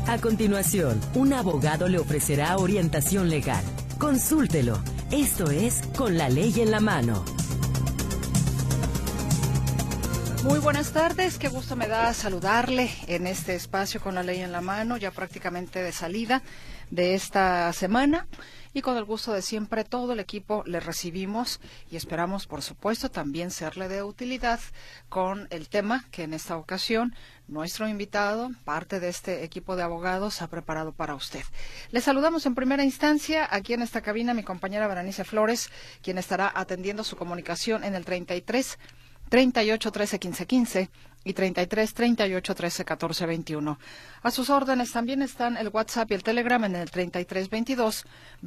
A continuación, un abogado le ofrecerá orientación legal. Consúltelo. Esto es Con la Ley en la Mano. Muy buenas tardes, qué gusto me da saludarle en este espacio Con la Ley en la Mano, ya prácticamente de salida de esta semana. Y con el gusto de siempre, todo el equipo le recibimos y esperamos, por supuesto, también serle de utilidad con el tema que en esta ocasión nuestro invitado, parte de este equipo de abogados, ha preparado para usted. Le saludamos en primera instancia aquí en esta cabina mi compañera Berenice Flores, quien estará atendiendo su comunicación en el 33 38 13 15 15 y 33 38 13 14 21. A sus órdenes también están el WhatsApp y el Telegram en el 33 22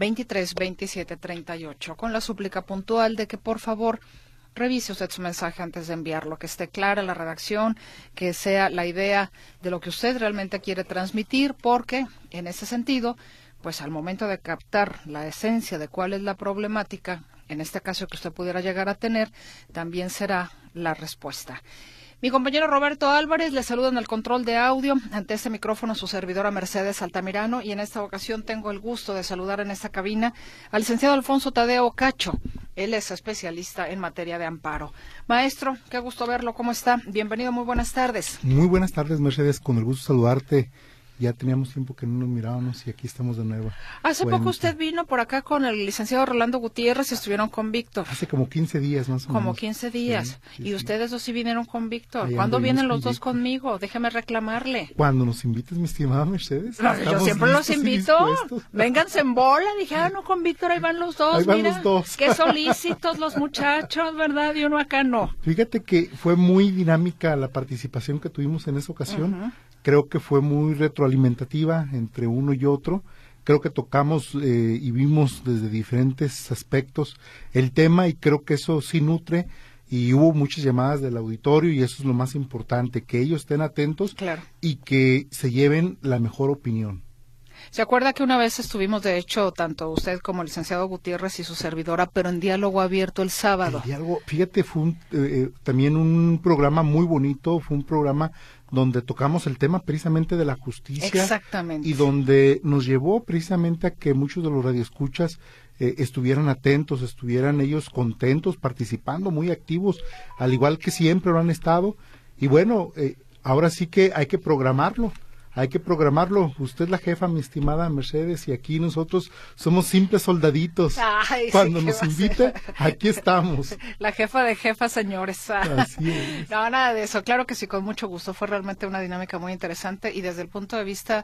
23 27 38, con la súplica puntual de que por favor revise usted su mensaje antes de enviarlo, que esté clara la redacción, que sea la idea de lo que usted realmente quiere transmitir, porque en ese sentido, pues al momento de captar la esencia de cuál es la problemática, en este caso que usted pudiera llegar a tener, también será la respuesta. Mi compañero Roberto Álvarez le saluda en el control de audio. Ante este micrófono su servidora Mercedes Altamirano, y en esta ocasión tengo el gusto de saludar en esta cabina al licenciado Alfonso Tadeo Cacho. Él es especialista en materia de amparo. Maestro, qué gusto verlo. ¿Cómo está? Bienvenido, muy buenas tardes. Muy buenas tardes, Mercedes. Con el gusto de saludarte. Ya teníamos tiempo que no nos mirábamos y aquí estamos de nuevo. Hace poco usted vino por acá con el licenciado Rolando Gutiérrez y estuvieron con Víctor. Hace como 15 días más o menos. Como 15 días. Sí, y ustedes dos sí vinieron con Víctor. Ahí ¿Cuándo vienen los dos Víctor conmigo? Déjeme reclamarle. Cuando nos invites, mi estimada Mercedes. No, yo siempre los invito. Vénganse en bola. Dije, no, con Víctor, ahí van los dos. Ahí van mira, los dos. Qué solícitos los muchachos, ¿verdad? Y uno acá no. Fíjate que fue muy dinámica la participación que tuvimos en esa ocasión. Creo que fue muy retroalimentativa entre uno y otro. Creo que tocamos y vimos desde diferentes aspectos el tema, y creo que eso sí nutre, y hubo muchas llamadas del auditorio, y eso es lo más importante, que ellos estén atentos. Claro. Y que se lleven la mejor opinión. ¿Se acuerda que una vez estuvimos, de hecho, tanto usted como el licenciado Gutiérrez y su servidora, pero en diálogo abierto el sábado? El diálogo, fíjate, fue también un programa muy bonito, fue un programa donde tocamos el tema precisamente de la justicia. Exactamente. Y donde nos llevó precisamente a que muchos de los radioescuchas estuvieran atentos, estuvieran ellos contentos, participando, muy activos, al igual que siempre lo han estado. Y bueno, ahora sí que hay que programarlo. Hay que programarlo. Usted es la jefa, mi estimada Mercedes, y aquí nosotros somos simples soldaditos. Ay, cuando sí, nos invite, aquí estamos. La jefa de jefas, señores. Así es. No, nada de eso. Claro que sí, con mucho gusto. Fue realmente una dinámica muy interesante, y desde el punto de vista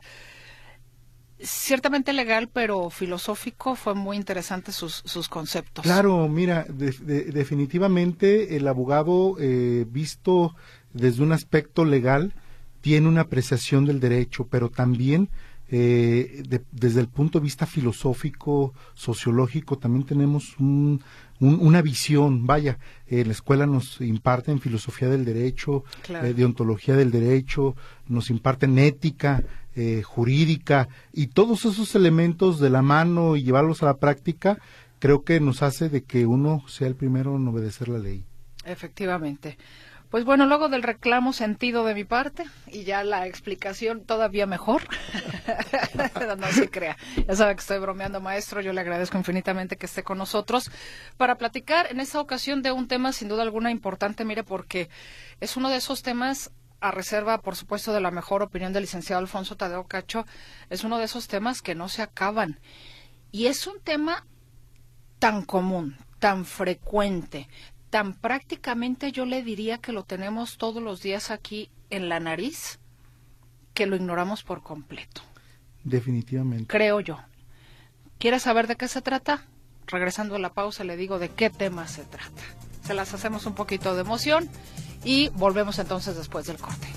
ciertamente legal, pero filosófico, fue muy interesante sus conceptos. Claro, mira, definitivamente el abogado, visto desde un aspecto legal, tiene una apreciación del derecho, pero también desde el punto de vista filosófico, sociológico, también tenemos una visión. Vaya, en la escuela nos imparten filosofía del derecho, claro, deontología del derecho, nos imparten ética jurídica, y todos esos elementos de la mano y llevarlos a la práctica, creo que nos hace de que uno sea el primero en obedecer la ley. Efectivamente. Pues bueno, luego del reclamo sentido de mi parte, y ya la explicación todavía mejor, no se crea, ya sabe que estoy bromeando, maestro. Yo le agradezco infinitamente que esté con nosotros para platicar en esta ocasión de un tema sin duda alguna importante, mire, porque es uno de esos temas, a reserva, por supuesto, de la mejor opinión del licenciado Alfonso Tadeo Cacho, es uno de esos temas que no se acaban, y es un tema tan común, tan frecuente, tan prácticamente, yo le diría que lo tenemos todos los días aquí en la nariz, que lo ignoramos por completo. Definitivamente. Creo yo. ¿Quiere saber de qué se trata? Regresando a la pausa le digo de qué tema se trata. Se las hacemos un poquito de emoción y volvemos entonces después del corte.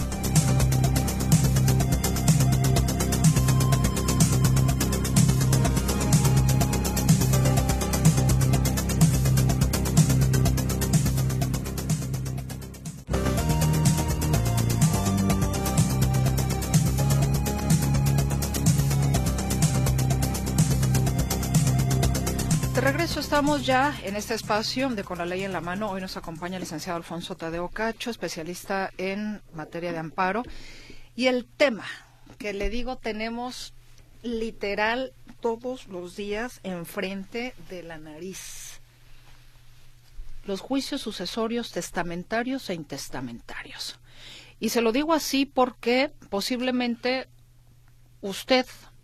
De regreso estamos ya en este espacio de Con la Ley en la Mano. Hoy nos acompaña el licenciado Alfonso Tadeo Cacho, especialista en materia de amparo. Y el tema que le digo tenemos literal todos los días enfrente de la nariz. Los juicios sucesorios testamentarios e intestamentarios. Y se lo digo así porque posiblemente usted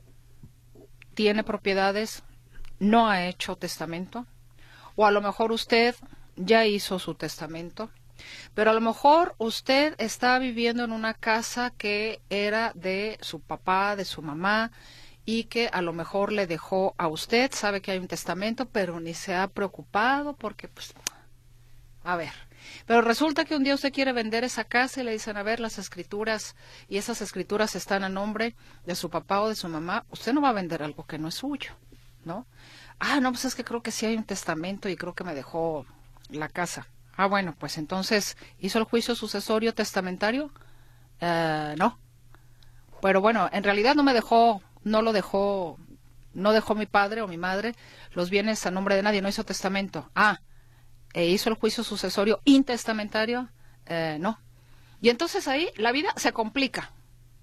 tiene propiedades, no ha hecho testamento, o a lo mejor usted ya hizo su testamento, pero a lo mejor usted está viviendo en una casa que era de su papá, de su mamá, y que a lo mejor le dejó a usted, sabe que hay un testamento, pero ni se ha preocupado porque, pues, a ver. Pero resulta que un día usted quiere vender esa casa y le dicen, a ver, las escrituras, y esas escrituras están a nombre de su papá o de su mamá, usted no va a vender algo que no es suyo, ¿no? Ah, no, pues es que creo que sí hay un testamento y creo que me dejó la casa. Ah, bueno, pues entonces, ¿hizo el juicio sucesorio testamentario? No. Pero bueno, en realidad no dejó mi padre o mi madre los bienes a nombre de nadie, no hizo testamento. Ah, ¿hizo el juicio sucesorio intestamentario? No. Y entonces ahí la vida se complica,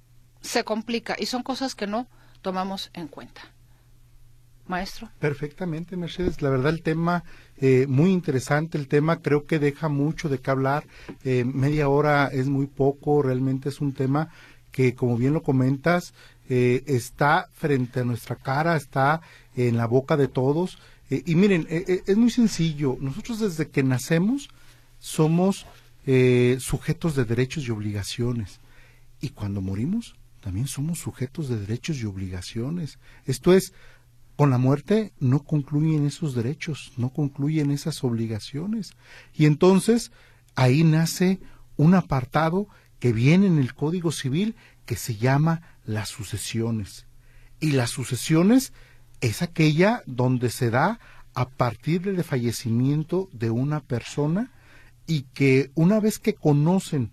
y son cosas que no tomamos en cuenta. Maestro. Perfectamente, Mercedes. La verdad, el tema muy interesante, el tema creo que deja mucho de qué hablar. Media hora es muy poco, realmente es un tema que, como bien lo comentas, está frente a nuestra cara, está en la boca de todos. Y miren, es muy sencillo. Nosotros desde que nacemos somos sujetos de derechos y obligaciones. Y cuando morimos, también somos sujetos de derechos y obligaciones. Esto es, con la muerte no concluyen esos derechos, no concluyen esas obligaciones. Y entonces ahí nace un apartado que viene en el Código Civil que se llama las sucesiones. Y las sucesiones es aquella donde se da a partir del fallecimiento de una persona y que una vez que conocen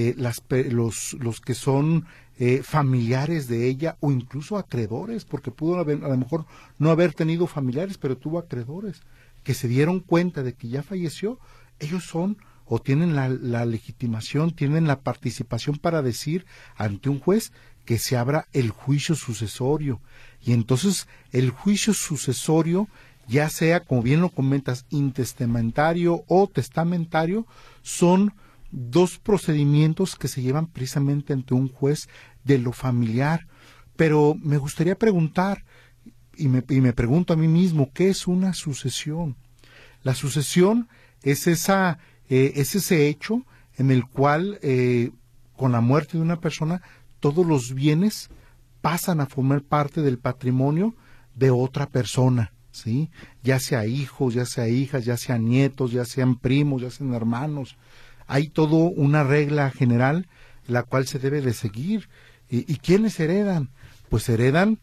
los que son familiares de ella o incluso acreedores, porque pudo haber, a lo mejor no haber tenido familiares, pero tuvo acreedores que se dieron cuenta de que ya falleció, ellos son o tienen la legitimación, tienen la participación para decir ante un juez que se abra el juicio sucesorio. Y entonces el juicio sucesorio, ya sea, como bien lo comentas, intestamentario o testamentario, son dos procedimientos que se llevan precisamente ante un juez de lo familiar. Pero me gustaría preguntar, y me pregunto a mí mismo, ¿qué es una sucesión? La sucesión es ese hecho en el cual, con la muerte de una persona, todos los bienes pasan a formar parte del patrimonio de otra persona, ¿sí? Ya sea hijos, ya sea hijas, ya sean nietos, ya sean primos, ya sean hermanos. Hay todo una regla general la cual se debe de seguir. ¿Y quiénes heredan? Pues heredan,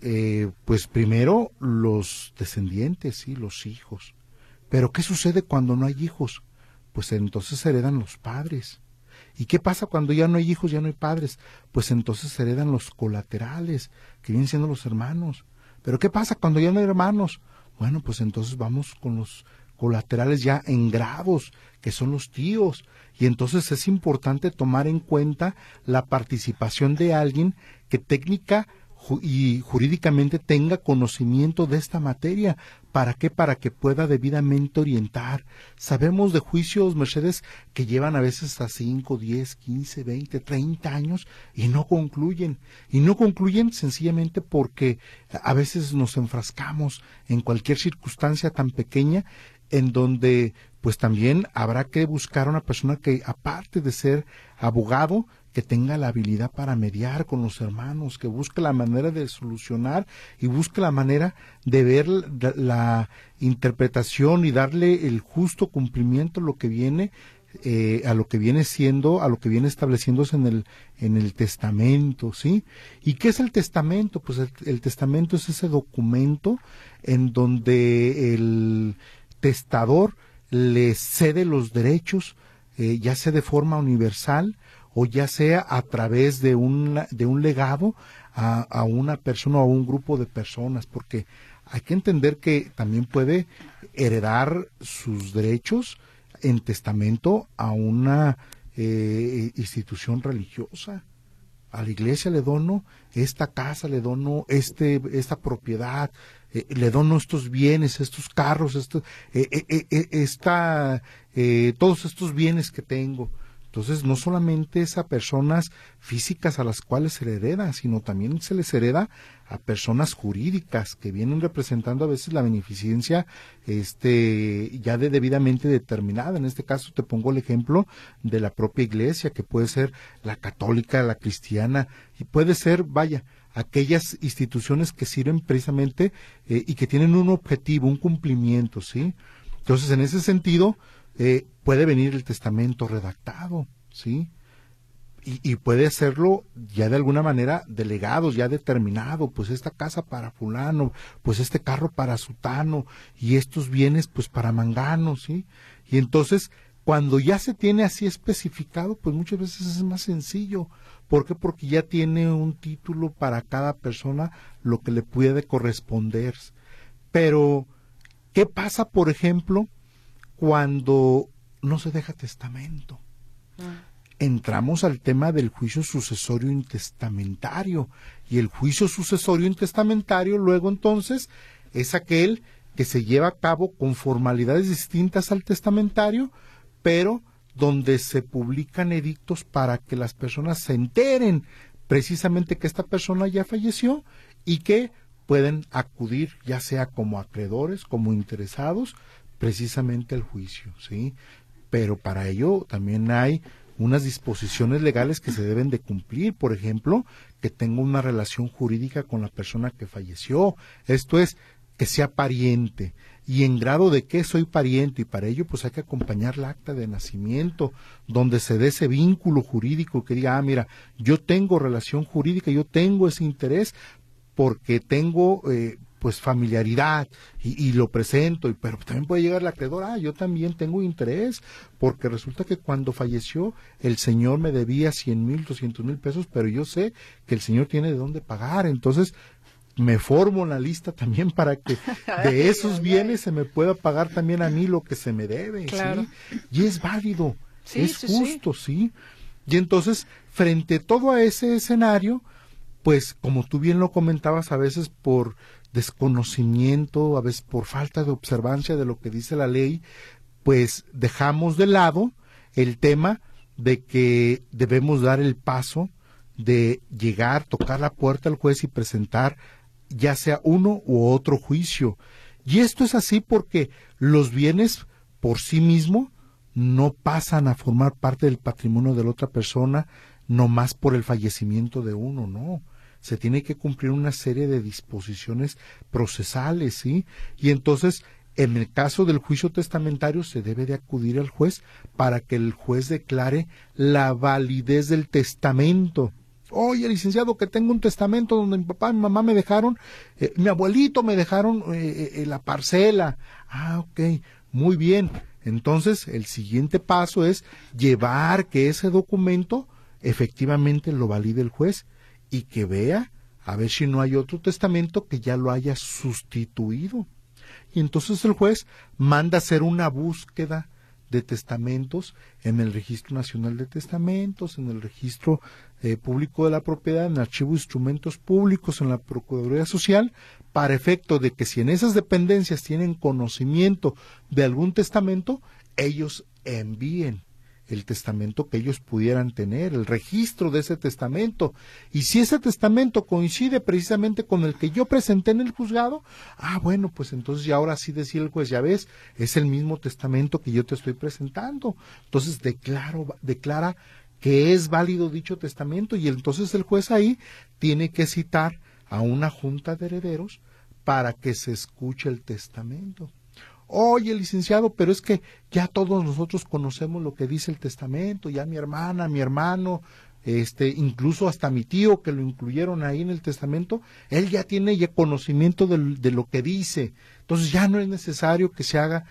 pues primero los descendientes, ¿sí? Los hijos. Pero ¿qué sucede cuando no hay hijos? Pues entonces heredan los padres. ¿Y qué pasa cuando ya no hay hijos, ya no hay padres? Pues entonces heredan los colaterales, que vienen siendo los hermanos. ¿Pero qué pasa cuando ya no hay hermanos? Bueno, pues entonces vamos con los colaterales ya en grados, que son los tíos. Y entonces es importante tomar en cuenta la participación de alguien que técnica y jurídicamente tenga conocimiento de esta materia. ¿Para qué? Para que pueda debidamente orientar. Sabemos de juicios, Mercedes, que llevan a veces hasta 5, 10, 15, 20, 30 años y no concluyen. Y no concluyen sencillamente porque a veces nos enfrascamos en cualquier circunstancia tan pequeña en donde pues también habrá que buscar una persona que, aparte de ser abogado, que tenga la habilidad para mediar con los hermanos, que busque la manera de solucionar y busque la manera de ver la interpretación y darle el justo cumplimiento a lo que viene siendo, a lo que viene estableciéndose en el testamento, ¿sí? ¿Y qué es el testamento? Pues el testamento es ese documento en donde el testador le cede los derechos, ya sea de forma universal o ya sea a través de un legado a una persona o a un grupo de personas, porque hay que entender que también puede heredar sus derechos en testamento a una institución religiosa. a la iglesia le dono esta casa, le dono esta propiedad, le dono estos bienes, estos carros, todos estos bienes que tengo. Entonces, no solamente es a personas físicas a las cuales se le hereda, sino también se les hereda a personas jurídicas que vienen representando a veces la beneficencia ya debidamente determinada. En este caso te pongo el ejemplo de la propia iglesia, que puede ser la católica, la cristiana, y puede ser, aquellas instituciones que sirven precisamente y que tienen un objetivo, un cumplimiento, ¿sí? Entonces, en ese sentido, puede venir el testamento redactado, ¿sí? Y puede hacerlo ya de alguna manera delegado, ya determinado, pues esta casa para fulano, pues este carro para sutano, y estos bienes pues para mangano, ¿sí? Y entonces, cuando ya se tiene así especificado, pues muchas veces es más sencillo. ¿Por qué? Porque ya tiene un título para cada persona lo que le puede corresponder. Pero, ¿qué pasa, por ejemplo, cuando no se deja testamento? Entramos al tema del juicio sucesorio intestamentario, y el juicio sucesorio intestamentario luego entonces es aquel que se lleva a cabo con formalidades distintas al testamentario, pero donde se publican edictos para que las personas se enteren precisamente que esta persona ya falleció y que pueden acudir ya sea como acreedores, como interesados, precisamente al juicio, ¿sí? Pero para ello también hay unas disposiciones legales que se deben de cumplir, por ejemplo, que tenga una relación jurídica con la persona que falleció, esto es, que sea pariente, y en grado de que soy pariente, y para ello pues hay que acompañar la acta de nacimiento, donde se dé ese vínculo jurídico que diga, mira, yo tengo relación jurídica, yo tengo ese interés, porque tengo pues familiaridad y lo presento, pero también puede llegar el acreedor, yo también tengo interés, porque resulta que cuando falleció el señor me debía 100,000, 200,000 pesos, pero yo sé que el señor tiene de dónde pagar, entonces me formo en la lista también para que de esos bienes se me pueda pagar también a mí lo que se me debe, claro. ¿Sí? Y es válido, sí, es justo, sí. Y entonces, frente a todo a ese escenario, pues como tú bien lo comentabas, a veces por desconocimiento, a veces por falta de observancia de lo que dice la ley, pues dejamos de lado el tema de que debemos dar el paso de llegar, tocar la puerta al juez y presentar ya sea uno u otro juicio. Y esto es así porque los bienes por sí mismos no pasan a formar parte del patrimonio de la otra persona, no más por el fallecimiento de uno, no. Se tiene que cumplir una serie de disposiciones procesales, ¿sí? Y entonces, en el caso del juicio testamentario, se debe de acudir al juez para que el juez declare la validez del testamento. Oye, licenciado, que tengo un testamento donde mi papá y mi mamá me dejaron, mi abuelito me dejaron la parcela. Ok, muy bien. Entonces, el siguiente paso es llevar que ese documento efectivamente lo valide el juez y que vea a ver si no hay otro testamento que ya lo haya sustituido. Y entonces el juez manda hacer una búsqueda de testamentos en el Registro Nacional de Testamentos, en el Registro Público de la Propiedad, en el Archivo de Instrumentos Públicos, en la Procuraduría Social, para efecto de que si en esas dependencias tienen conocimiento de algún testamento, ellos envíen el testamento que ellos pudieran tener, el registro de ese testamento. Y si ese testamento coincide precisamente con el que yo presenté en el juzgado, bueno, pues entonces ya ahora sí decía el juez, ya ves, es el mismo testamento que yo te estoy presentando. Entonces declara que es válido dicho testamento, y entonces el juez ahí tiene que citar a una junta de herederos para que se escuche el testamento. Oye, licenciado, pero es que ya todos nosotros conocemos lo que dice el testamento, ya mi hermana, mi hermano, incluso hasta mi tío que lo incluyeron ahí en el testamento, él ya tiene ya conocimiento de lo que dice, entonces ya no es necesario que se haga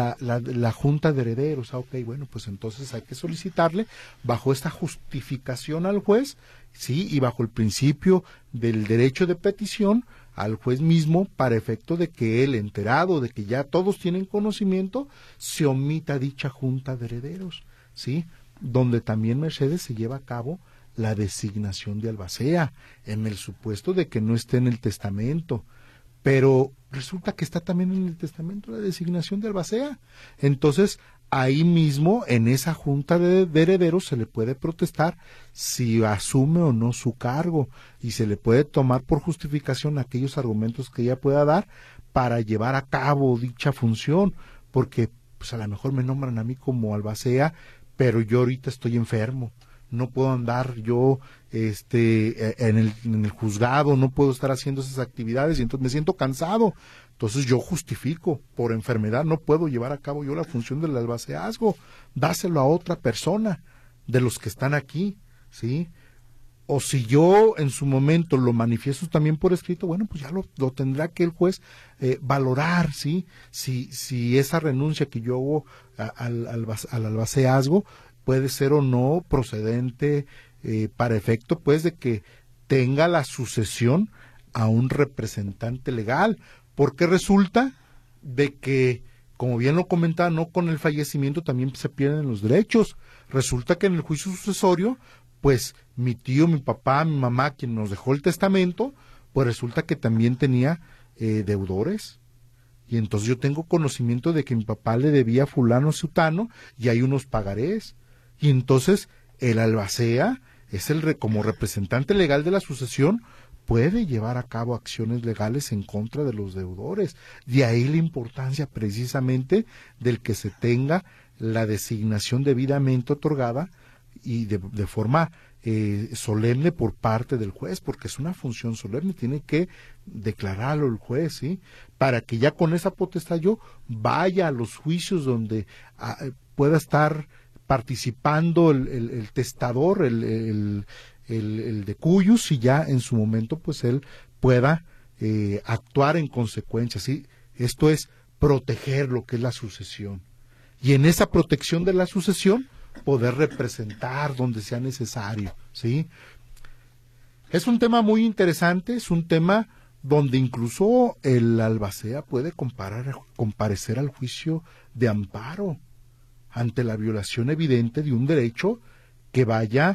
la junta de herederos. Ok, bueno, pues entonces hay que solicitarle bajo esta justificación al juez, sí, y bajo el principio del derecho de petición al juez mismo, para efecto de que él, enterado de que ya todos tienen conocimiento, se omita dicha junta de herederos, ¿sí? Donde también, Mercedes, se lleva a cabo la designación de albacea, en el supuesto de que no esté en el testamento. Pero resulta que está también en el testamento la designación de albacea. Entonces, ahí mismo, en esa junta de herederos, se le puede protestar si asume o no su cargo, y se le puede tomar por justificación aquellos argumentos que ella pueda dar para llevar a cabo dicha función, porque pues a lo mejor me nombran a mí como albacea, pero yo ahorita estoy enfermo, no puedo andar yo en el juzgado, no puedo estar haciendo esas actividades y entonces me siento cansado. Entonces yo justifico, por enfermedad no puedo llevar a cabo yo la función del albaceazgo, dáselo a otra persona de los que están aquí, ¿sí? O si yo en su momento lo manifiesto también por escrito, bueno, pues ya lo tendrá que el juez valorar, ¿sí? Si esa renuncia que yo hago al albaceazgo puede ser o no procedente para efecto, pues, de que tenga la sucesión a un representante legal, porque resulta de que, como bien lo comentaba, no con el fallecimiento también se pierden los derechos. Resulta que en el juicio sucesorio, pues mi tío, mi papá, mi mamá, quien nos dejó el testamento, pues resulta que también tenía deudores. Y entonces yo tengo conocimiento de que mi papá le debía a fulano sutano y hay unos pagarés. Y entonces el albacea es como representante legal de la sucesión, puede llevar a cabo acciones legales en contra de los deudores. De ahí la importancia precisamente del que se tenga la designación debidamente otorgada y de forma solemne por parte del juez, porque es una función solemne, tiene que declararlo el juez, ¿sí? Para que ya con esa potestad yo vaya a los juicios donde pueda estar participando el testador, el de cuyos, y ya en su momento pues él pueda actuar en consecuencia, ¿sí? Esto es proteger lo que es la sucesión, y en esa protección de la sucesión poder representar donde sea necesario, ¿sí? Es un tema muy interesante, es un tema donde incluso el albacea puede comparecer al juicio de amparo ante la violación evidente de un derecho que vaya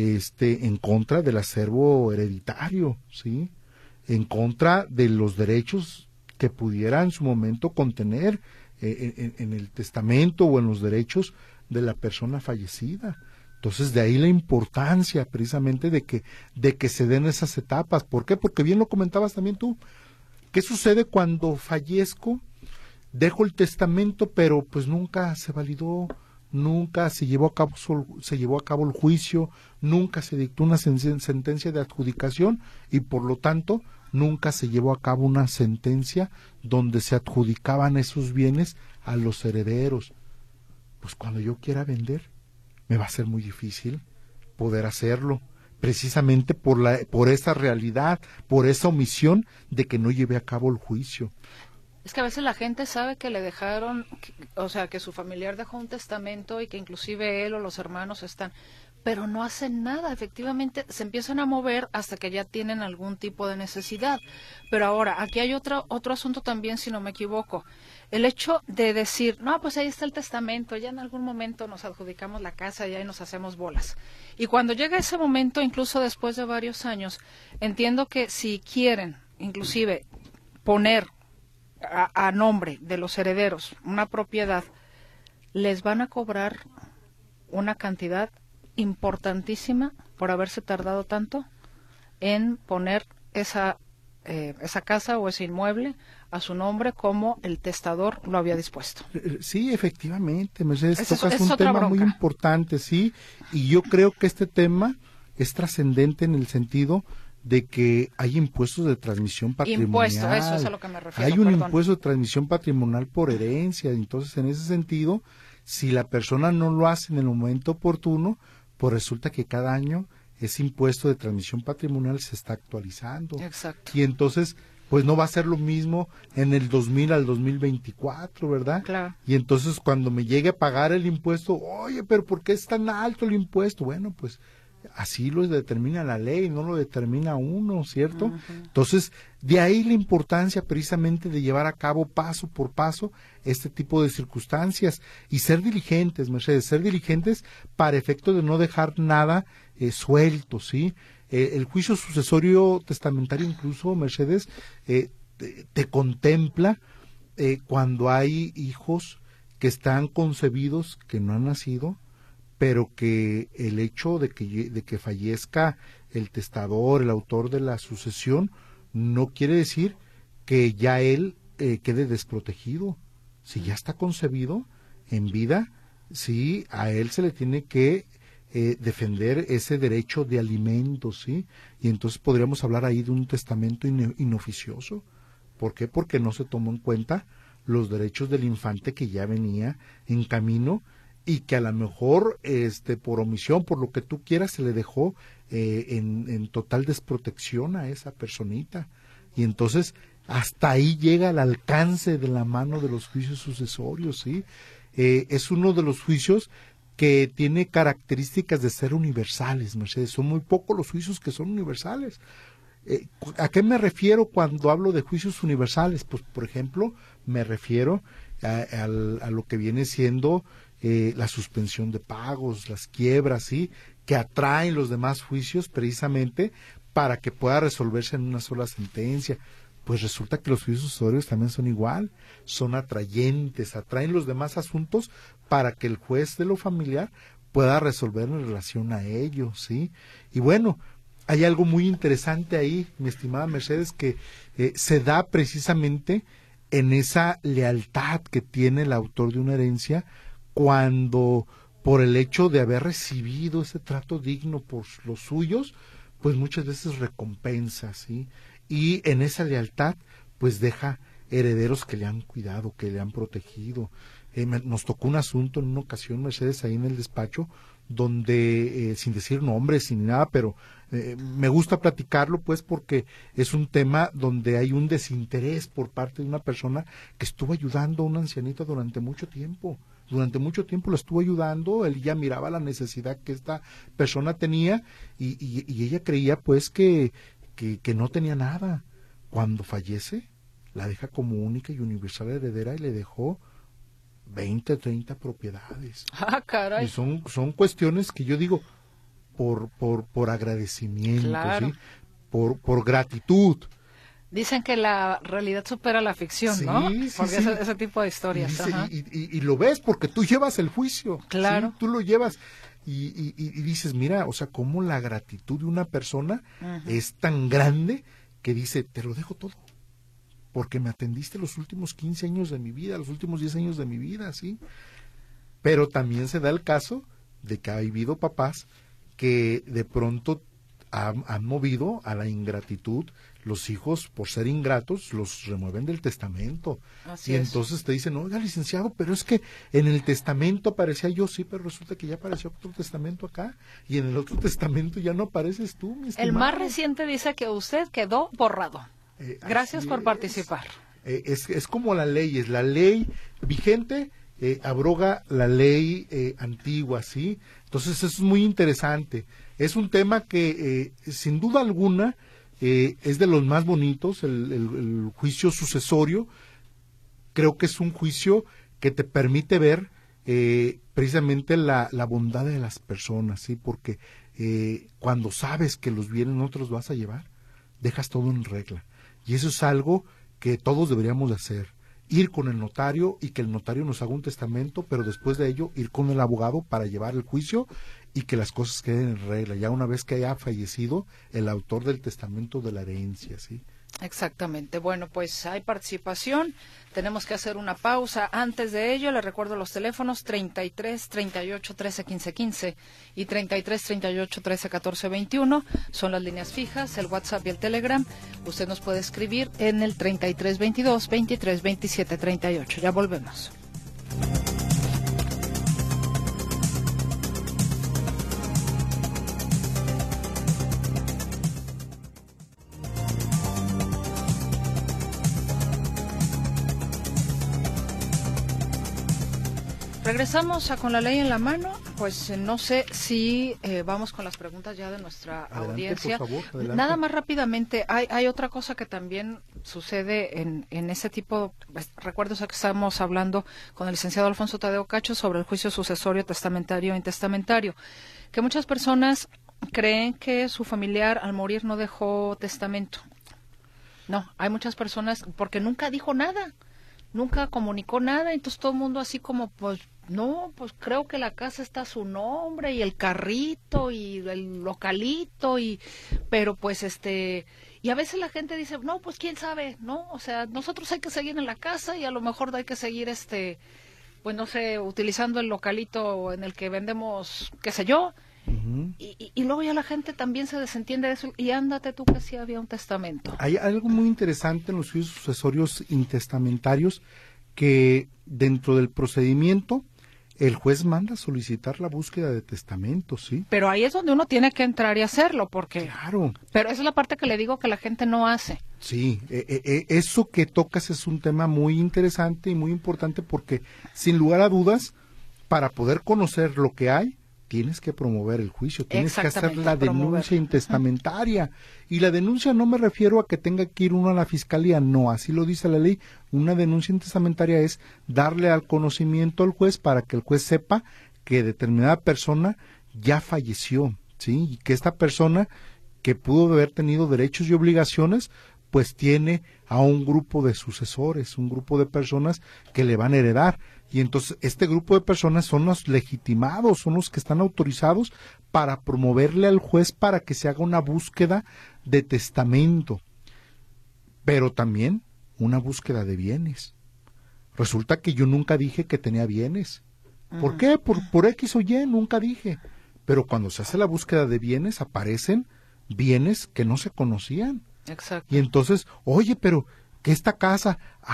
en contra del acervo hereditario, ¿sí? En contra de los derechos que pudiera en su momento contener en el testamento o en los derechos de la persona fallecida. Entonces de ahí la importancia precisamente de que se den esas etapas. ¿Por qué? Porque bien lo comentabas también tú. ¿Qué sucede cuando fallezco? Dejo el testamento, pero pues nunca se validó, nunca se llevó a cabo el juicio, nunca se dictó una sentencia de adjudicación y por lo tanto nunca se llevó a cabo una sentencia donde se adjudicaban esos bienes a los herederos. Pues cuando yo quiera vender, me va a ser muy difícil poder hacerlo, precisamente por esa realidad, por esa omisión de que no lleve a cabo el juicio. Es que a veces la gente sabe que le dejaron, o sea, que su familiar dejó un testamento y que inclusive él o los hermanos están, pero no hacen nada. Efectivamente, se empiezan a mover hasta que ya tienen algún tipo de necesidad. Pero ahora, aquí hay otro asunto también, si no me equivoco. El hecho de decir, no, pues ahí está el testamento, ya en algún momento nos adjudicamos la casa y ahí nos hacemos bolas. Y cuando llega ese momento, incluso después de varios años, entiendo que si quieren, inclusive, poner a nombre de los herederos una propiedad, les van a cobrar una cantidad importantísima por haberse tardado tanto en poner esa casa o ese inmueble a su nombre como el testador lo había dispuesto. Sí, efectivamente, Mercedes, tocas un tema muy importante, sí, y yo creo que este tema es trascendente en el sentido de que hay impuestos de transmisión patrimonial. Impuesto, eso es a lo que me refiero. Hay un impuesto de transmisión patrimonial por herencia, entonces en ese sentido, si la persona no lo hace en el momento oportuno, pues resulta que cada año ese impuesto de transmisión patrimonial se está actualizando. Exacto. Y entonces, pues no va a ser lo mismo en el 2000 al 2024, ¿verdad? Claro. Y entonces cuando me llegue a pagar el impuesto, oye, pero ¿por qué es tan alto el impuesto? Bueno, pues Así lo determina la ley, no lo determina uno, ¿cierto? Entonces, de ahí la importancia precisamente de llevar a cabo paso por paso este tipo de circunstancias y ser diligentes, Mercedes, ser diligentes para efecto de no dejar nada suelto, ¿sí? El juicio sucesorio testamentario incluso, Mercedes, te contempla cuando hay hijos que están concebidos, que no han nacido, pero que el hecho de que fallezca el testador, el autor de la sucesión, no quiere decir que ya él quede desprotegido. Si ya está concebido en vida, sí, a él se le tiene que defender ese derecho de alimento, ¿sí? Y entonces podríamos hablar ahí de un testamento inoficioso. ¿Por qué? Porque no se tomó en cuenta los derechos del infante que ya venía en camino y que a lo mejor por omisión, por lo que tú quieras, se le dejó en total desprotección a esa personita. Y entonces hasta ahí llega el alcance de la mano de los juicios sucesorios, ¿sí? Es uno de los juicios que tiene características de ser universales, Mercedes. Son muy pocos los juicios que son universales. ¿A qué me refiero cuando hablo de juicios universales? Pues, por ejemplo, me refiero a lo que viene siendo la suspensión de pagos, las quiebras, ¿sí? Que atraen los demás juicios precisamente para que pueda resolverse en una sola sentencia. Pues resulta que los juicios sucesorios también son igual, son atrayentes, atraen los demás asuntos para que el juez de lo familiar pueda resolver en relación a ello, ¿sí? Y bueno, hay algo muy interesante ahí, mi estimada Mercedes, que se da precisamente en esa lealtad que tiene el autor de una herencia cuando, por el hecho de haber recibido ese trato digno por los suyos, pues muchas veces recompensa, ¿sí? Y en esa lealtad, pues deja herederos que le han cuidado, que le han protegido. Nos tocó un asunto en una ocasión, Mercedes, ahí en el despacho, donde, sin decir nombres, sin nada, pero me gusta platicarlo, pues, porque es un tema donde hay un desinterés por parte de una persona que estuvo ayudando a una ancianita durante mucho tiempo. Durante mucho tiempo lo estuvo ayudando, él ya miraba la necesidad que esta persona tenía y ella creía, pues, que no tenía nada. Cuando fallece, la deja como única y universal heredera y le dejó 20, 30 propiedades. Ah, caray. Y son cuestiones que yo digo por agradecimiento, claro. ¿sí? Por gratitud. Dicen que la realidad supera la ficción, Sí, ¿no? sí, Porque sí. ese tipo de historias. Y lo ves porque tú llevas el juicio. Claro. ¿Sí? Tú lo llevas y dices, mira, o sea, cómo la gratitud de una persona es tan grande que dice, te lo dejo todo. Porque me atendiste los últimos 15 años de mi vida, los últimos 10 años de mi vida, ¿sí? Pero también se da el caso de que ha habido papás que de pronto han movido a la ingratitud. Los hijos, por ser ingratos, los remueven del testamento. Así y es. entonces te dicen, oiga, licenciado, pero es que en el testamento aparecía yo, sí, pero resulta que ya apareció otro testamento acá, y en el otro testamento ya no apareces tú, mi estimado. El más reciente dice que usted quedó borrado. Gracias por participar. Es como la ley vigente abroga la ley antigua, ¿sí? Entonces eso es muy interesante. Es un tema que sin duda alguna es de los más bonitos, el juicio sucesorio. Creo que es un juicio que te permite ver precisamente la bondad de las personas, ¿sí? Porque cuando sabes que los bienes no te los vas a llevar, dejas todo en regla. Y eso es algo que todos deberíamos de hacer. Ir con el notario y que el notario nos haga un testamento, pero después de ello ir con el abogado para llevar el juicio y que las cosas queden en regla, ya una vez que haya fallecido el autor del testamento de la herencia, ¿sí? Exactamente. Bueno, pues hay participación. Tenemos que hacer una pausa. Antes de ello, le recuerdo los teléfonos 33 38 13 15 15 y 33 38 13 14 21. Son las líneas fijas, el WhatsApp y el Telegram. Usted nos puede escribir en el 33 22 23 27 38. Ya volvemos. Regresamos a Con la Ley en la Mano. pues no sé si vamos con las preguntas ya de nuestra Adelante, audiencia. por favor, adelante. Nada más rápidamente, hay otra cosa que también sucede en ese tipo. Recuerdo que estábamos hablando con el licenciado Alfonso Tadeo Cacho sobre el juicio sucesorio, testamentario e intestamentario, que muchas personas creen que su familiar al morir no dejó testamento. No, hay muchas personas porque nunca dijo nada, nunca comunicó nada, entonces todo el mundo así como, pues, no, pues creo que la casa está a su nombre y el carrito y el localito pero pues y a veces la gente dice, no, pues quién sabe, ¿no? O sea, nosotros hay que seguir en la casa y a lo mejor hay que seguir pues no sé, utilizando el localito en el que vendemos, qué sé yo. Ujú. Y luego ya la gente también se desentiende de eso y ándate tú que sí había un testamento. Hay algo muy interesante en los juicios sucesorios intestamentarios, que dentro del procedimiento el juez manda solicitar la búsqueda de testamento, ¿sí? Pero ahí es donde uno tiene que entrar y hacerlo, porque... Claro. Pero esa es la parte que le digo que la gente no hace. Sí, eso que tocas es un tema muy interesante y muy importante, porque sin lugar a dudas, para poder conocer lo que hay, tienes que promover el juicio, tienes que hacer la denuncia intestamentaria. Y la denuncia no me refiero a que tenga que ir uno a la fiscalía, no, así lo dice la ley. Una denuncia intestamentaria es darle al conocimiento al juez para que el juez sepa que determinada persona ya falleció, ¿sí? Y que esta persona, que pudo haber tenido derechos y obligaciones, pues tiene a un grupo de sucesores, un grupo de personas que le van a heredar. Y entonces este grupo de personas son los legitimados, son los que están autorizados para promoverle al juez para que se haga una búsqueda de testamento, pero también una búsqueda de bienes. Resulta que yo nunca dije que tenía bienes. ¿Por qué? Por X o Y, nunca dije. Pero cuando se hace la búsqueda de bienes, aparecen bienes que no se conocían. Exacto. Y entonces, oye, pero que esta casa,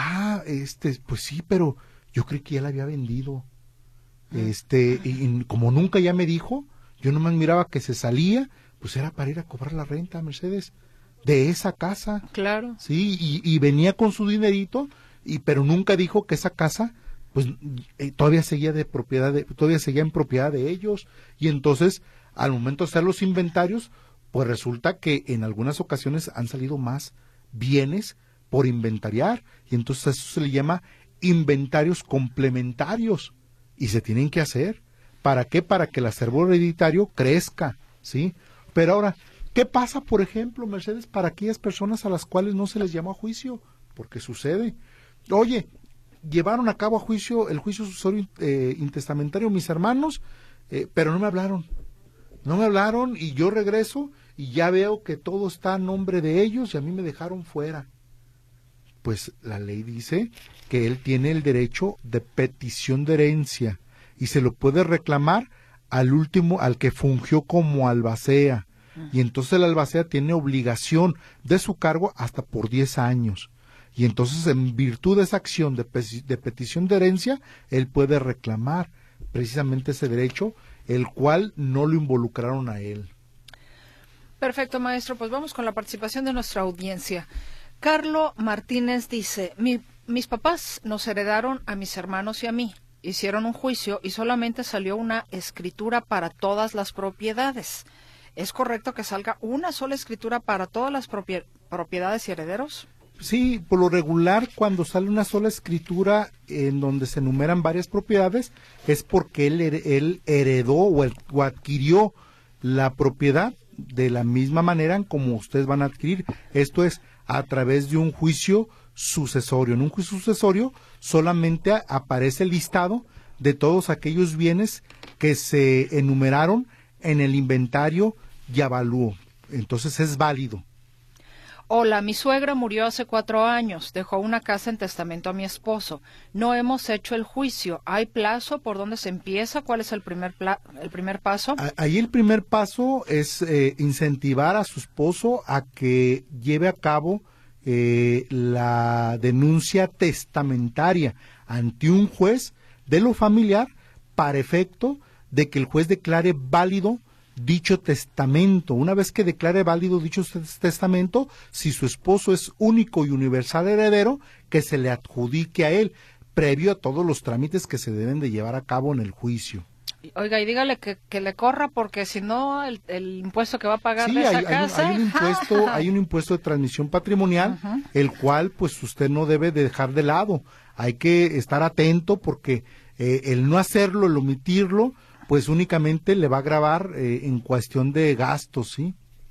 pues sí, pero yo creí que ya la había vendido. Y como nunca ya me dijo, yo nomás miraba que se salía, pues era para ir a cobrar la renta, Mercedes, de esa casa. Claro. Sí, y venía con su dinerito, pero nunca dijo que esa casa, pues todavía seguía en propiedad de ellos. Y entonces, al momento de hacer los inventarios, pues resulta que en algunas ocasiones han salido más bienes por inventariar, y entonces eso se le llama inventarios complementarios, y se tienen que hacer. ¿Para qué? Para que el acervo hereditario crezca, ¿sí? Pero ahora, ¿qué pasa, por ejemplo, Mercedes, para aquellas personas a las cuales no se les llama a juicio? Porque sucede. Oye, llevaron a cabo el juicio sucesorio intestamentario mis hermanos, pero no me hablaron. No me hablaron y yo regreso y ya veo que todo está a nombre de ellos y a mí me dejaron fuera. Pues la ley dice que él tiene el derecho de petición de herencia y se lo puede reclamar al que fungió como albacea. Y entonces el albacea tiene obligación de su cargo hasta por 10 años. Y entonces, en virtud de esa acción de petición de herencia, él puede reclamar precisamente ese derecho, el cual no lo involucraron a él. Perfecto, maestro. Pues vamos con la participación de nuestra audiencia. Carlo Martínez dice, mis papás nos heredaron a mis hermanos y a mí. Hicieron un juicio y solamente salió una escritura para todas las propiedades. ¿Es correcto que salga una sola escritura para todas las propiedades y herederos? Sí, por lo regular, cuando sale una sola escritura en donde se enumeran varias propiedades, es porque él heredó o adquirió la propiedad de la misma manera en como ustedes van a adquirir. Esto es a través de un juicio sucesorio. En un juicio sucesorio solamente aparece el listado de todos aquellos bienes que se enumeraron en el inventario y avalúo. Entonces es válido. Hola, mi suegra murió hace 4 años. Dejó una casa en testamento a mi esposo. No hemos hecho el juicio. ¿Hay plazo por dónde se empieza? ¿Cuál es el primer paso? Ahí el primer paso es incentivar a su esposo a que lleve a cabo la denuncia testamentaria ante un juez de lo familiar para efecto de que el juez declare válido dicho testamento. Una vez que declare válido dicho testamento, si su esposo es único y universal heredero, que se le adjudique a él, previo a todos los trámites que se deben de llevar a cabo en el juicio. Oiga, y dígale que le corra porque si no el impuesto que va a pagar de esa casa. Hay un impuesto de transmisión patrimonial, el cual pues usted no debe de dejar de lado. Hay que estar atento porque el no hacerlo, el omitirlo, pues únicamente le va a agravar en cuestión de gastos, ¿sí?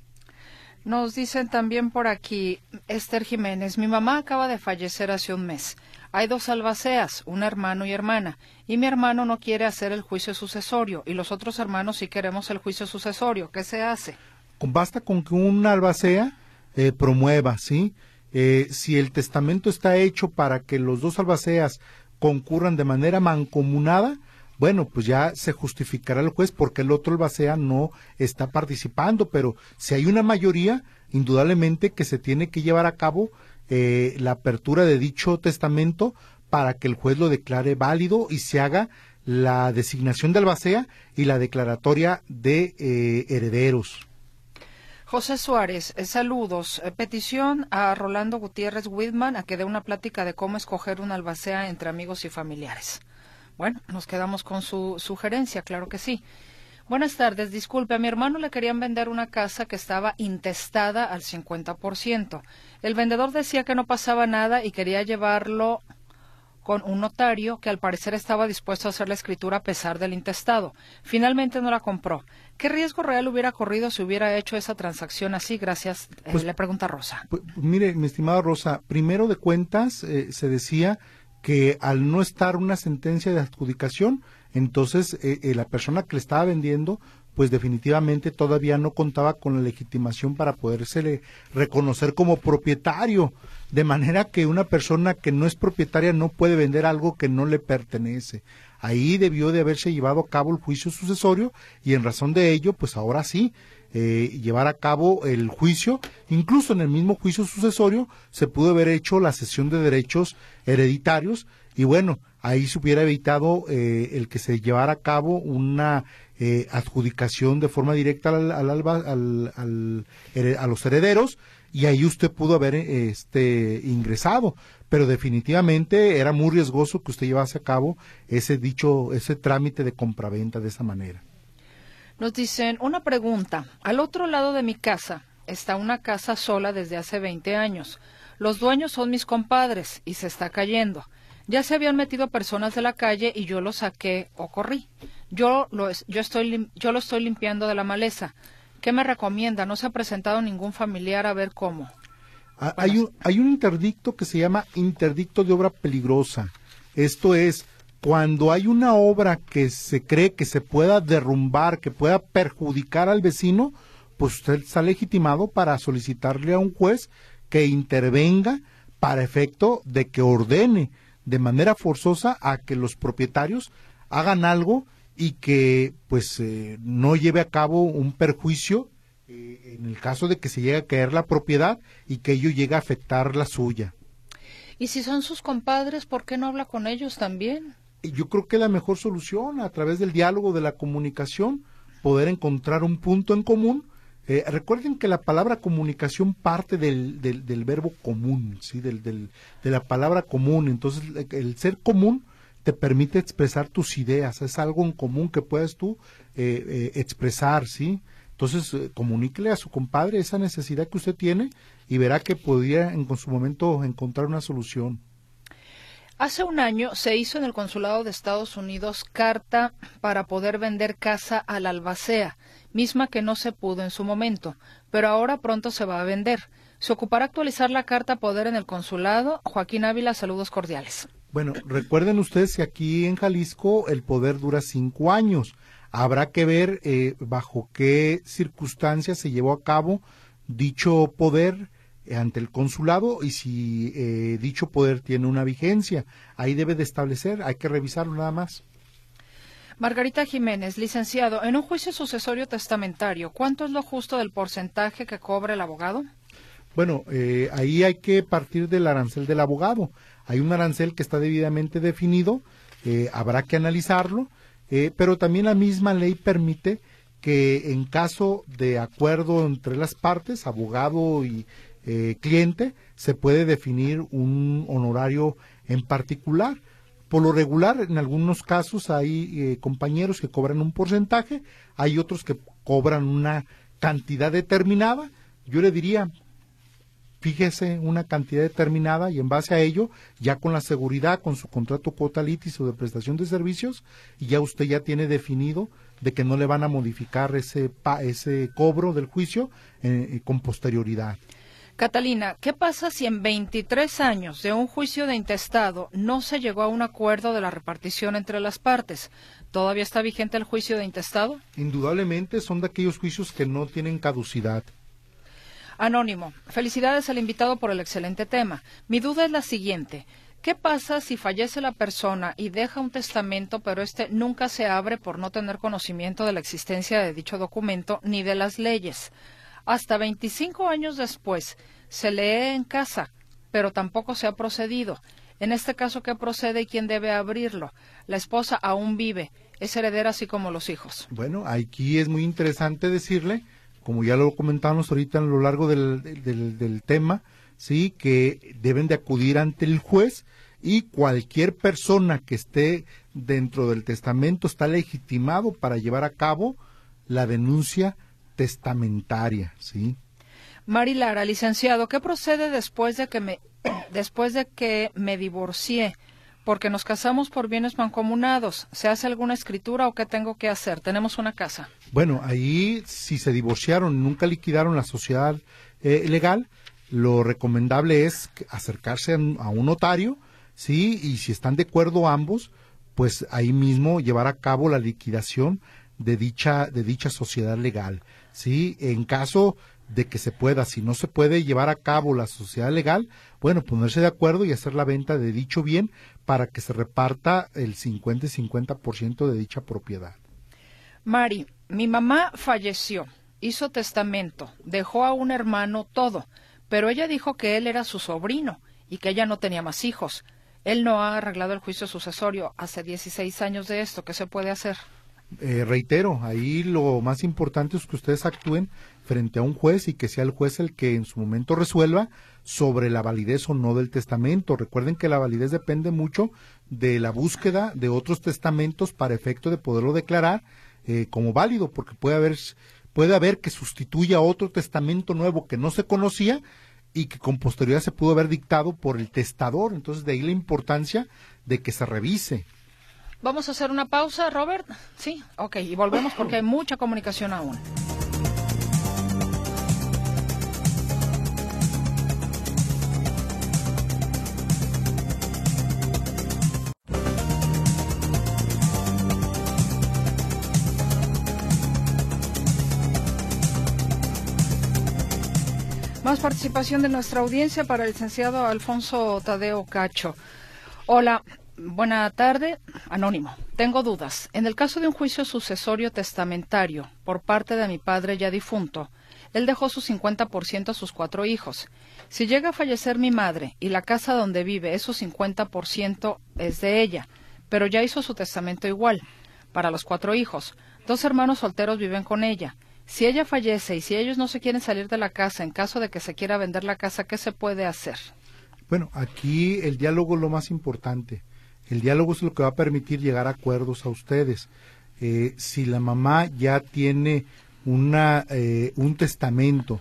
Nos dicen también por aquí, Esther Jiménez, mi mamá acaba de fallecer hace un mes. Hay 2 albaceas, un hermano y hermana, y mi hermano no quiere hacer el juicio sucesorio, y los otros hermanos sí queremos el juicio sucesorio. ¿Qué se hace? Basta con que una albacea promueva, ¿sí? Si el testamento está hecho para que los 2 albaceas concurran de manera mancomunada, bueno, pues ya se justificará el juez porque el otro albacea no está participando, pero si hay una mayoría, indudablemente que se tiene que llevar a cabo la apertura de dicho testamento para que el juez lo declare válido y se haga la designación de albacea y la declaratoria de herederos. José Suárez, saludos. Petición a Rolando Gutiérrez Whitman a que dé una plática de cómo escoger una albacea entre amigos y familiares. Bueno, nos quedamos con su sugerencia, claro que sí. Buenas tardes, disculpe, a mi hermano le querían vender una casa que estaba intestada al 50%. El vendedor decía que no pasaba nada y quería llevarlo con un notario que al parecer estaba dispuesto a hacer la escritura a pesar del intestado. Finalmente no la compró. ¿Qué riesgo real hubiera corrido si hubiera hecho esa transacción así? Gracias, pues, le pregunta Rosa. Pues, mire, mi estimada Rosa, primero de cuentas se decía que al no estar una sentencia de adjudicación, entonces la persona que le estaba vendiendo, pues definitivamente todavía no contaba con la legitimación para podérsele reconocer como propietario, de manera que una persona que no es propietaria no puede vender algo que no le pertenece. Ahí debió de haberse llevado a cabo el juicio sucesorio y en razón de ello, pues ahora sí, llevar a cabo el juicio. Incluso en el mismo juicio sucesorio se pudo haber hecho la cesión de derechos hereditarios y bueno, ahí se hubiera evitado el que se llevara a cabo una adjudicación de forma directa a los herederos y ahí usted pudo haber ingresado, pero definitivamente era muy riesgoso que usted llevase a cabo ese trámite de compraventa de esa manera. Nos dicen, una pregunta, al otro lado de mi casa está una casa sola desde hace 20 años. Los dueños son mis compadres y se está cayendo. Ya se habían metido personas de la calle y yo lo saqué o corrí. Yo lo estoy limpiando de la maleza. ¿Qué me recomienda? No se ha presentado ningún familiar a ver cómo. Hay un interdicto que se llama interdicto de obra peligrosa. Esto es, cuando hay una obra que se cree que se pueda derrumbar, que pueda perjudicar al vecino, pues usted está legitimado para solicitarle a un juez que intervenga para efecto de que ordene de manera forzosa a que los propietarios hagan algo y que pues no lleve a cabo un perjuicio en el caso de que se llegue a caer la propiedad y que ello llegue a afectar la suya. ¿Y si son sus compadres, por qué no habla con ellos también? Yo creo que la mejor solución, a través del diálogo, de la comunicación, poder encontrar un punto en común. Recuerden que la palabra comunicación parte del verbo común, ¿sí? de la palabra común. Entonces, el ser común te permite expresar tus ideas, es algo en común que puedes tú expresar, ¿sí? Entonces, comuníquele a su compadre esa necesidad que usted tiene y verá que podría en su momento encontrar una solución. Hace un año se hizo en el Consulado de Estados Unidos carta para poder vender casa a la albacea, misma que no se pudo en su momento, pero ahora pronto se va a vender. ¿Se ocupará actualizar la carta a poder en el consulado? Joaquín Ávila, saludos cordiales. Bueno, recuerden ustedes que aquí en Jalisco el poder dura 5 años. Habrá que ver bajo qué circunstancias se llevó a cabo dicho poder ante el consulado y si dicho poder tiene una vigencia. Ahí debe de establecer, hay que revisarlo nada más. Margarita Jiménez, licenciado, en un juicio sucesorio testamentario, ¿cuánto es lo justo del porcentaje que cobra el abogado? Bueno, ahí hay que partir del arancel del abogado. Hay un arancel que está debidamente definido, habrá que analizarlo, pero también la misma ley permite que en caso de acuerdo entre las partes, abogado y cliente, se puede definir un honorario en particular. Por lo regular, en algunos casos hay compañeros que cobran un porcentaje, hay otros que cobran una cantidad determinada. Yo le diría, fíjese una cantidad determinada y en base a ello, ya con la seguridad, con su contrato cuota litis o de prestación de servicios, y ya usted ya tiene definido de que no le van a modificar ese cobro del juicio con posterioridad. Catalina, ¿qué pasa si en 23 años de un juicio de intestado no se llegó a un acuerdo de la repartición entre las partes? ¿Todavía está vigente el juicio de intestado? Indudablemente son de aquellos juicios que no tienen caducidad. Anónimo, felicidades al invitado por el excelente tema. Mi duda es la siguiente. ¿Qué pasa si fallece la persona y deja un testamento, pero este nunca se abre por no tener conocimiento de la existencia de dicho documento ni de las leyes? Hasta 25 años después se lee en casa, pero tampoco se ha procedido. En este caso, ¿qué procede y quién debe abrirlo? La esposa aún vive, es heredera así como los hijos. Bueno, aquí es muy interesante decirle, como ya lo comentábamos ahorita a lo largo del tema, sí, que deben de acudir ante el juez y cualquier persona que esté dentro del testamento está legitimado para llevar a cabo la denuncia testamentaria, ¿sí? Mari Lara, licenciado, ¿qué procede después de que me divorcié? Porque nos casamos por bienes mancomunados. ¿Se hace alguna escritura o qué tengo que hacer? Tenemos una casa. Bueno, ahí si se divorciaron y nunca liquidaron la sociedad legal, lo recomendable es acercarse a un notario, ¿sí? Y si están de acuerdo ambos, pues ahí mismo llevar a cabo la liquidación de dicha sociedad legal, ¿sí? En caso de que se pueda, si no se puede llevar a cabo la sociedad legal, bueno, ponerse de acuerdo y hacer la venta de dicho bien para que se reparta el 50 y 50% de dicha propiedad. Mari, mi mamá falleció, hizo testamento, dejó a un hermano todo, pero ella dijo que él era su sobrino y que ella no tenía más hijos. Él no ha arreglado el juicio sucesorio hace 16 años de esto. ¿Qué se puede hacer? Reitero, ahí lo más importante es que ustedes actúen frente a un juez y que sea el juez el que en su momento resuelva sobre la validez o no del testamento. Recuerden que la validez depende mucho de la búsqueda de otros testamentos para efecto de poderlo declarar como válido, porque puede haber que sustituya otro testamento nuevo que no se conocía y que con posterioridad se pudo haber dictado por el testador. Entonces, de ahí la importancia de que se revise. Vamos a hacer una pausa, Robert. Sí, ok, y volvemos porque hay mucha comunicación aún. Más participación de nuestra audiencia para el licenciado Alfonso Tadeo Cacho. Hola, buena tarde, anónimo. Tengo dudas. En el caso de un juicio sucesorio testamentario por parte de mi padre ya difunto, él dejó su 50% a sus 4 hijos. Si llega a fallecer mi madre y la casa donde vive, esu 50% es de ella, pero ya hizo su testamento igual, para los 4 hijos. 2 hermanos solteros viven con ella. Si ella fallece y si ellos no se quieren salir de la casa, en caso de que se quiera vender la casa, ¿qué se puede hacer? Bueno, aquí el diálogo es lo más importante. El diálogo es lo que va a permitir llegar a acuerdos a ustedes. Si la mamá ya tiene un testamento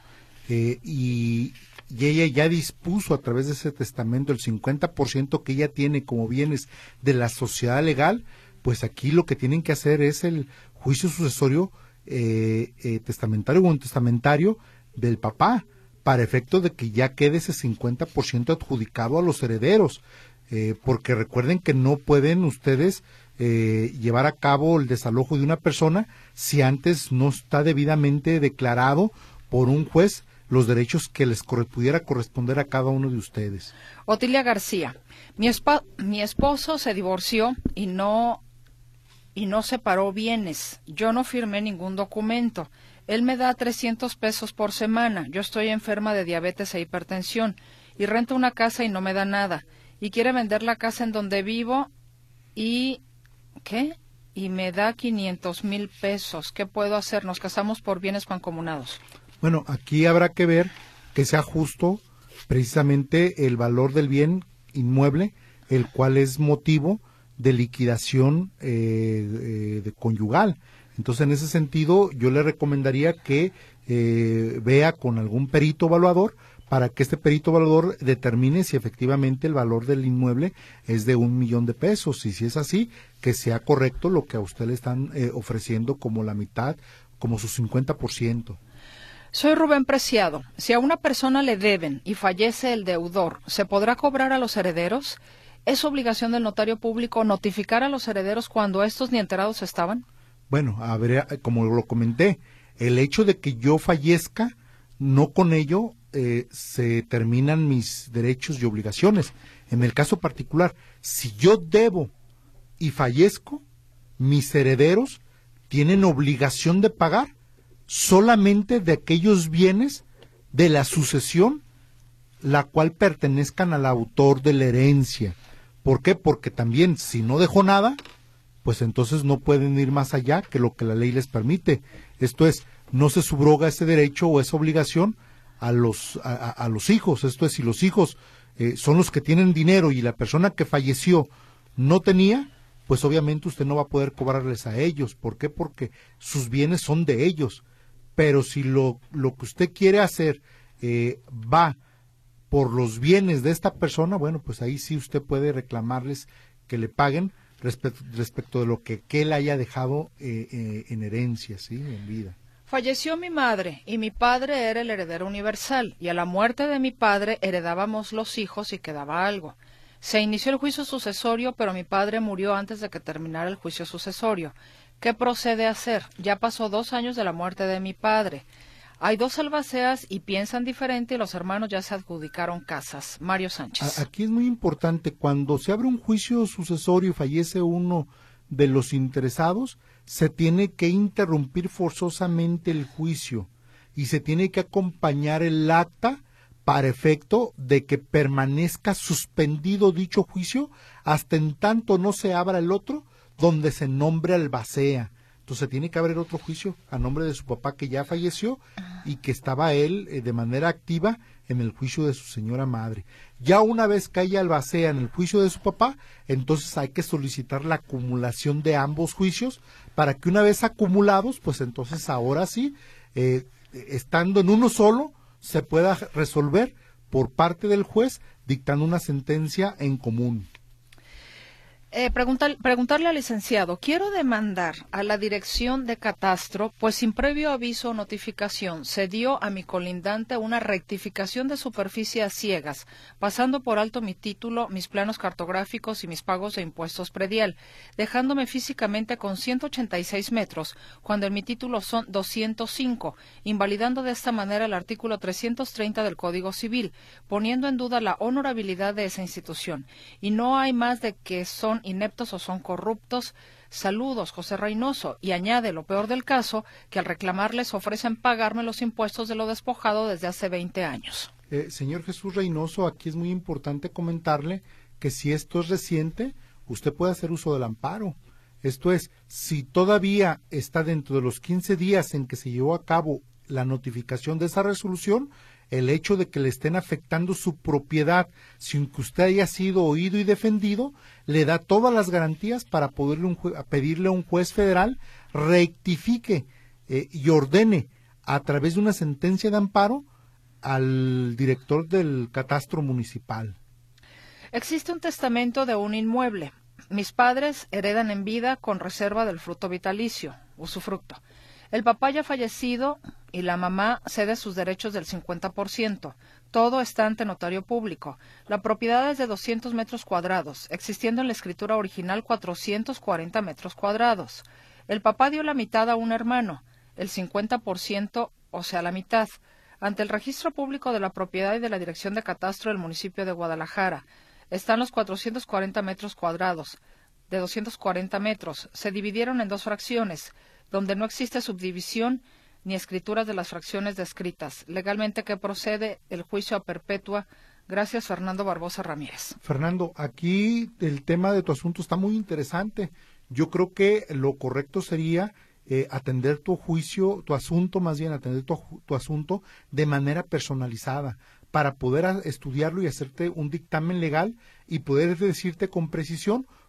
y ella ya dispuso a través de ese testamento el 50% que ella tiene como bienes de la sociedad legal, pues aquí lo que tienen que hacer es el juicio sucesorio testamentario o testamentario del papá, para efecto de que ya quede ese 50% adjudicado a los herederos, porque recuerden que no pueden ustedes llevar a cabo el desalojo de una persona si antes no está debidamente declarado por un juez los derechos que les pudiera corresponder a cada uno de ustedes. Otilia García, mi esposo se divorció y no separó bienes. Yo no firmé ningún documento. Él me da 300 pesos por semana. Yo estoy enferma de diabetes e hipertensión y rento una casa y no me da nada. Y quiere vender la casa en donde vivo y me da 500,000 pesos. ¿Qué puedo hacer? Nos casamos por bienes mancomunados. Bueno, aquí habrá que ver que sea justo precisamente el valor del bien inmueble, el cual es motivo de liquidación de conyugal. Entonces, en ese sentido, yo le recomendaría que vea con algún perito evaluador para que este perito evaluador determine si efectivamente el valor del inmueble es de $1,000,000 y si es así, que sea correcto lo que a usted le están ofreciendo como la mitad, como su 50%. Soy Rubén Preciado. Si a una persona le deben y fallece el deudor, ¿se podrá cobrar a los herederos? ¿Es obligación del notario público notificar a los herederos cuando estos ni enterados estaban? Bueno, a ver, como lo comenté, el hecho de que yo fallezca, no con ello se terminan mis derechos y obligaciones. En el caso particular, si yo debo y fallezco, mis herederos tienen obligación de pagar solamente de aquellos bienes de la sucesión la cual pertenezcan al autor de la herencia. ¿Por qué? Porque también si no dejó nada, pues entonces no pueden ir más allá que lo que la ley les permite. Esto es, no se subroga ese derecho o esa obligación a los hijos. Esto es, si los hijos son los que tienen dinero y la persona que falleció no tenía, pues obviamente usted no va a poder cobrarles a ellos. ¿Por qué? Porque sus bienes son de ellos. Pero si lo que usted quiere hacer va por los bienes de esta persona, bueno, pues ahí sí usted puede reclamarles que le paguen respecto de lo que él haya dejado en herencia, ¿sí? En vida. Falleció mi madre y mi padre era el heredero universal y a la muerte de mi padre heredábamos los hijos y quedaba algo. Se inició el juicio sucesorio, pero mi padre murió antes de que terminara el juicio sucesorio. ¿Qué procede a hacer? Ya pasó 2 años de la muerte de mi padre. Hay 2 albaceas y piensan diferente y los hermanos ya se adjudicaron casas. Mario Sánchez. Aquí es muy importante, cuando se abre un juicio sucesorio y fallece uno de los interesados, se tiene que interrumpir forzosamente el juicio y se tiene que acompañar el acta para efecto de que permanezca suspendido dicho juicio hasta en tanto no se abra el otro donde se nombre albacea. Entonces tiene que haber otro juicio a nombre de su papá que ya falleció y que estaba él de manera activa en el juicio de su señora madre. Ya una vez que haya albacea en el juicio de su papá, entonces hay que solicitar la acumulación de ambos juicios para que una vez acumulados, pues entonces ahora sí, estando en uno solo, se pueda resolver por parte del juez dictando una sentencia en común. Preguntarle al licenciado, quiero demandar a la dirección de catastro, pues sin previo aviso o notificación se dio a mi colindante una rectificación de superficie a ciegas, pasando por alto mi título, mis planos cartográficos y mis pagos de impuestos predial, dejándome físicamente con 186 metros, cuando en mi título son 205, invalidando de esta manera el artículo 330 del Código Civil, poniendo en duda la honorabilidad de esa institución. Y no hay más de que son ineptos o son corruptos. Saludos, José Reynoso. Y añade, lo peor del caso, que al reclamarles ofrecen pagarme los impuestos de lo despojado desde hace 20 años. Señor Jesús Reynoso, aquí es muy importante comentarle que si esto es reciente, usted puede hacer uso del amparo. Esto es, si todavía está dentro de los 15 días en que se llevó a cabo la notificación de esa resolución, el hecho de que le estén afectando su propiedad sin que usted haya sido oído y defendido, le da todas las garantías para poderle pedirle a un juez federal rectifique y ordene a través de una sentencia de amparo al director del catastro municipal. Existe un testamento de un inmueble. Mis padres heredan en vida con reserva del fruto vitalicio, usufructo. El papá ya fallecido y la mamá cede sus derechos del 50%. Todo está ante notario público. La propiedad es de 200 metros cuadrados, existiendo en la escritura original 440 metros cuadrados. El papá dio la mitad a un hermano, el 50%, o sea, la mitad, ante el registro público de la propiedad y de la Dirección de Catastro del municipio de Guadalajara. Están los 440 metros cuadrados. De 240 metros, se dividieron en 2 fracciones, donde no existe subdivisión ni escrituras de las fracciones descritas. Legalmente, ¿qué procede? El juicio a perpetua. Gracias, Fernando Barbosa Ramírez. Fernando, aquí el tema de tu asunto está muy interesante. Yo creo que lo correcto sería atender tu juicio, tu asunto, más bien atender tu asunto de manera personalizada, para poder estudiarlo y hacerte un dictamen legal y poder decirte con precisión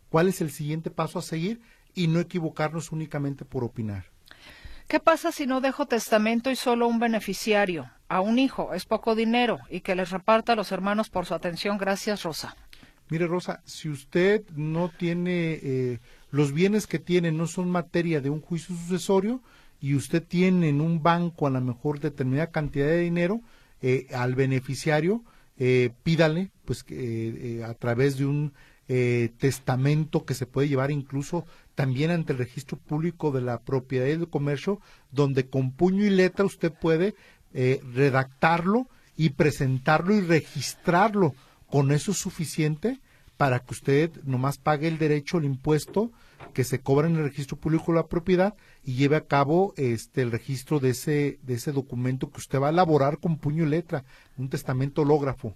cuál es el siguiente paso a seguir y no equivocarnos únicamente por opinar. ¿Qué pasa si no dejo testamento y solo un beneficiario? A un hijo es poco dinero y que les reparta a los hermanos por su atención. Gracias, Rosa. Mire, Rosa, si usted no tiene, los bienes que tiene no son materia de un juicio sucesorio y usted tiene en un banco a lo mejor determinada cantidad de dinero, al beneficiario pídale pues a través de un testamento que se puede llevar incluso también ante el registro público de la propiedad y del comercio, donde con puño y letra usted puede redactarlo y presentarlo y registrarlo. Con eso es suficiente para que usted nomás pague el derecho, el impuesto que se cobra en el registro público de la propiedad y lleve a cabo el registro de ese documento que usted va a elaborar con puño y letra, un testamento hológrafo.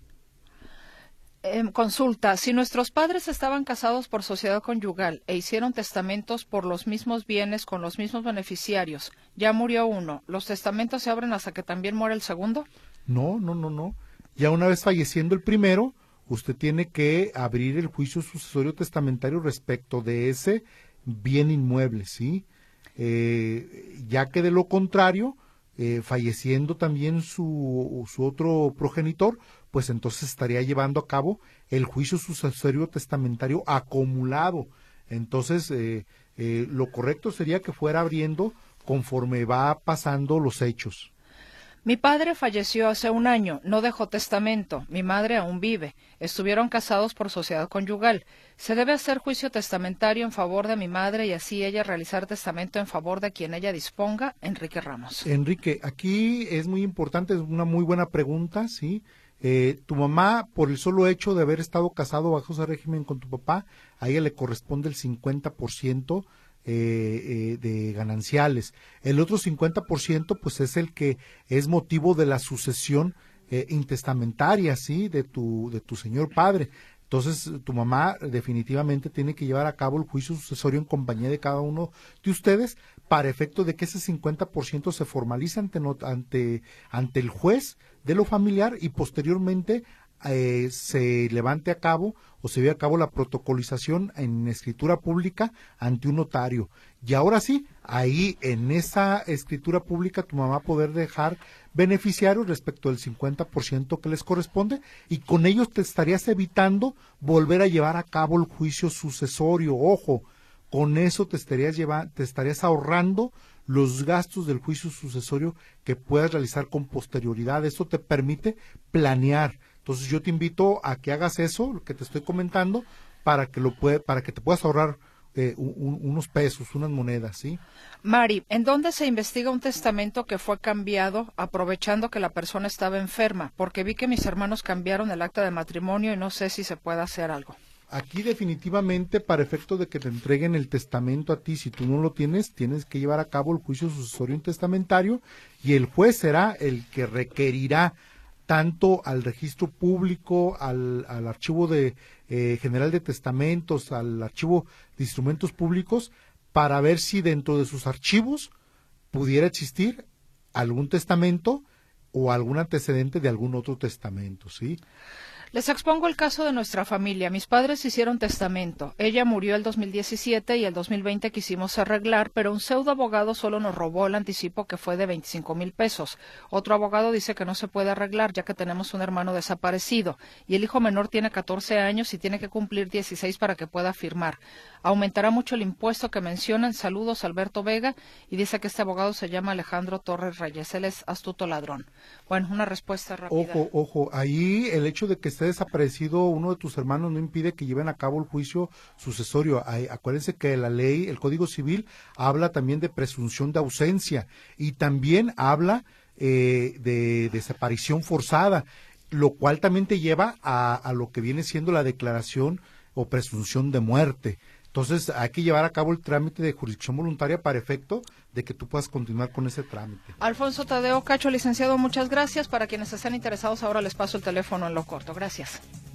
Consulta, si nuestros padres estaban casados por sociedad conyugal e hicieron testamentos por los mismos bienes con los mismos beneficiarios, ya murió uno, ¿los testamentos se abren hasta que también muera el segundo? No. Ya una vez falleciendo el primero, usted tiene que abrir el juicio sucesorio testamentario respecto de ese bien inmueble, ¿sí? Ya que de lo contrario, falleciendo también su otro progenitor, pues entonces estaría llevando a cabo el juicio sucesorio testamentario acumulado. Entonces, lo correcto sería que fuera abriendo conforme va pasando los hechos. Mi padre falleció hace un año, no dejó testamento, mi madre aún vive, estuvieron casados por sociedad conyugal. ¿Se debe hacer juicio testamentario en favor de mi madre y así ella realizar testamento en favor de quien ella disponga? Enrique Ramos. Enrique, aquí es muy importante, es una muy buena pregunta, ¿sí? Tu mamá, por el solo hecho de haber estado casado bajo ese régimen con tu papá, a ella le corresponde el 50% de gananciales. El otro 50% pues es el que es motivo de la sucesión intestamentaria, ¿sí? De tu señor padre. Entonces, tu mamá definitivamente tiene que llevar a cabo el juicio sucesorio en compañía de cada uno de ustedes para efecto de que ese 50% se formalice ante el juez de lo familiar y posteriormente se levante a cabo o se lleve a cabo la protocolización en escritura pública ante un notario. Y ahora sí, ahí en esa escritura pública tu mamá poder dejar beneficiarios respecto del 50% que les corresponde y con ellos te estarías evitando volver a llevar a cabo el juicio sucesorio. Ojo, con eso te estarías ahorrando los gastos del juicio sucesorio que puedas realizar con posterioridad. Eso te permite planear. Entonces yo te invito a que hagas eso, lo que te estoy comentando, para que te puedas ahorrar unos pesos, unas monedas, ¿sí? Mari, ¿en dónde se investiga un testamento que fue cambiado aprovechando que la persona estaba enferma? Porque vi que mis hermanos cambiaron el acta de matrimonio y no sé si se puede hacer algo. Aquí definitivamente, para efecto de que te entreguen el testamento a ti, si tú no lo tienes, tienes que llevar a cabo el juicio sucesorio intestamentario y el juez será el que requerirá tanto al registro público, al archivo general de testamentos, al archivo de instrumentos públicos, para ver si dentro de sus archivos pudiera existir algún testamento o algún antecedente de algún otro testamento, ¿sí? Les expongo el caso de nuestra familia. Mis padres hicieron testamento. Ella murió el 2017 y el 2020 quisimos arreglar, pero un pseudo abogado solo nos robó el anticipo que fue de 25,000 pesos. Otro abogado dice que no se puede arreglar ya que tenemos un hermano desaparecido y el hijo menor tiene 14 años y tiene que cumplir 16 para que pueda firmar. Aumentará mucho el impuesto que mencionan. Saludos, Alberto Vega, y dice que este abogado se llama Alejandro Torres Reyes. Él es astuto ladrón. Bueno, una respuesta rápida. Ojo, ahí el hecho de que esté desaparecido uno de tus hermanos no impide que lleven a cabo el juicio sucesorio. Acuérdense que la ley, el Código Civil, habla también de presunción de ausencia y también habla de desaparición forzada, lo cual también te lleva a lo que viene siendo la declaración o presunción de muerte. Entonces hay que llevar a cabo el trámite de jurisdicción voluntaria para efecto de que tú puedas continuar con ese trámite. Alfonso Tadeo Cacho, licenciado, muchas gracias. Para quienes estén interesados, ahora les paso el teléfono en lo corto. Gracias.